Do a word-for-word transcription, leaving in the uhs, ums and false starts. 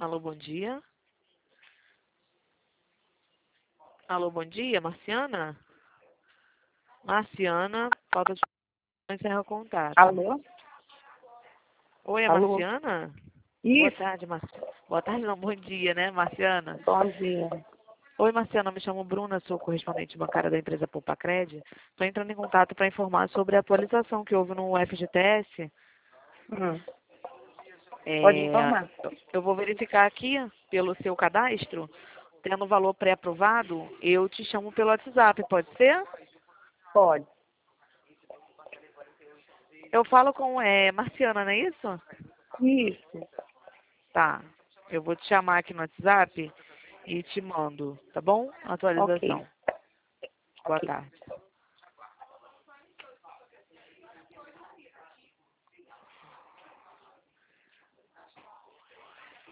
Alô, bom dia. Alô, bom dia, Marciana? Marciana, falta de encerrar o contato. Alô? Oi, é Alô? Marciana? Boa Isso, tarde, Marciana. Boa tarde, não, bom dia, né, Marciana? bom dia. Oi, Marciana, me chamo Bruna, sou correspondente bancária da empresa Poupacred. Estou entrando em contato para informar sobre a atualização que houve no F G T S. Hum, pode É, informar? eu vou verificar aqui pelo seu cadastro, tendo o valor pré-aprovado, eu te chamo pelo WhatsApp, pode ser? Pode. Eu falo com é, Marciana, não é isso? Isso, Tá. Eu vou te chamar aqui no WhatsApp e te mando, tá bom? ok, Atualização. Boa ok. tarde.